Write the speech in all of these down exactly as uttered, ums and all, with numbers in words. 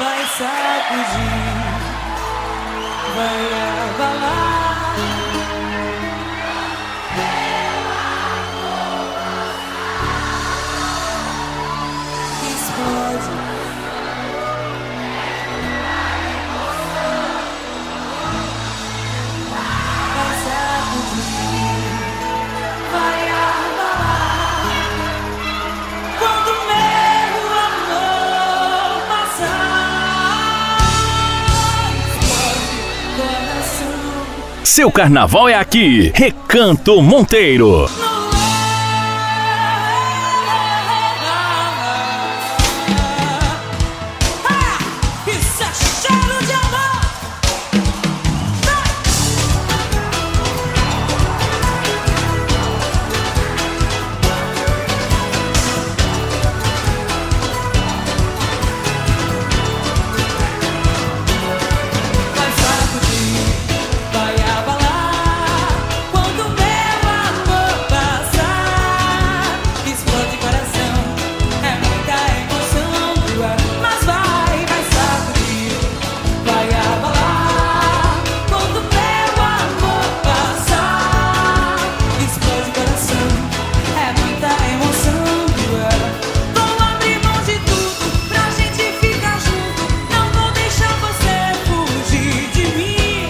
vai sacudir, vai abalar. Meu amor, explode. Vai sacudir, vai abalar. Quando meu amor passar, explode coração. Seu carnaval é aqui, Recanto Monteiro. Isso é cheiro de amor. Vai sacudir, vai abalar. Quando meu amor passar, explode coração. É muita emoção do ar, mas vai, vai sacudir, vai abalar. Quando meu amor passar, explode coração. É muita emoção do ar. Vou abrir mão de tudo pra gente ficar junto. Não vou deixar você fugir de mim.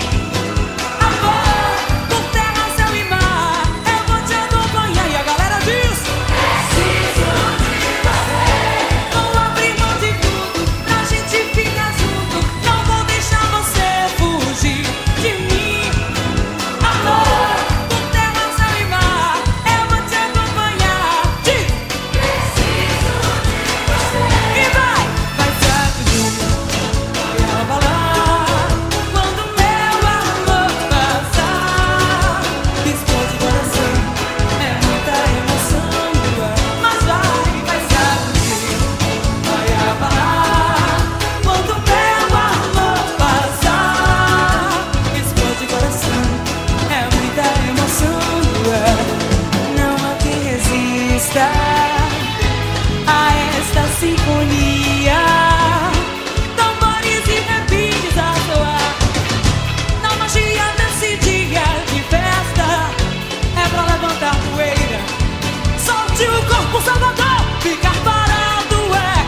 Amor, por terra, céu e mar, eu vou te acompanhar. E a galera diz: preciso de você. Vou abrir mão de tudo pra gente ficar junto. Não vou deixar você fugir de mim. Amor, por terra, céu e mar, eu vou te acompanhar. Diz: preciso de você. E vai, vai sacudir, vai abalar. Quando meu amor passar, explode coração. É muita emoção no ar, mas vai, vai sacudir, vai abalar. Quando meu amor passar, explode coração. É muita emoção no ar. Não há quem resista a esta sinfonia. Tambores e repiques a soar. Na magia desse dia de festa, é pra levantar poeira. Solte o corpo, Salvador, ficar parado é.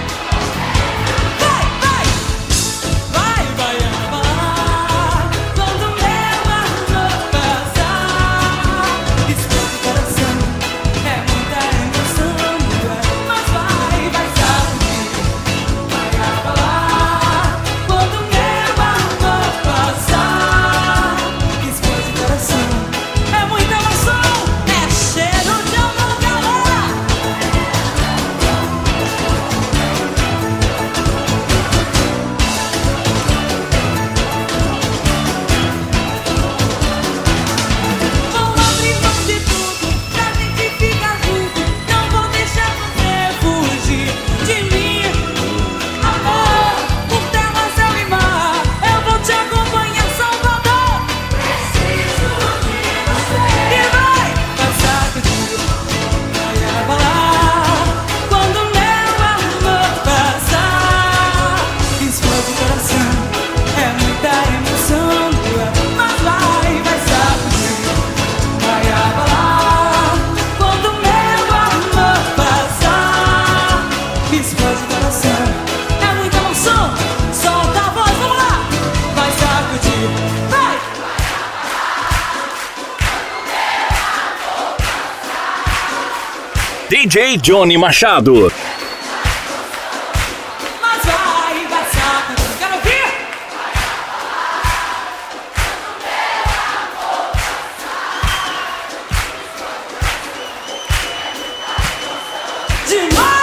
Vai, vai, vai, vai abalar. Quando meu amor passar, explode coração. É muita emoção no ar, mas vai, vai sacudir, vai abalar. Quando meu amor passar, explode coração. É muita emoção, é cheiro de amor, galera. Vou abrir mão de tudo pra gente ficar junto. Não vou deixar você fugir de mim. Amor, por terra, céu e mar, eu vou te acompanhar, Salvador. Preciso de você. E vai, vai sacudir, vai abalar. Quando meu amor passar, explode coração. É muita emoção do ar, mas vai, vai sacudir, vai abalar. Quando meu amor passar, explode coração. É muita emoção, solta a voz, vamos lá. Vai sacudir, vai. D J Johnny Machado. Mas vai, vai sacudir, quero ouvir. Demais.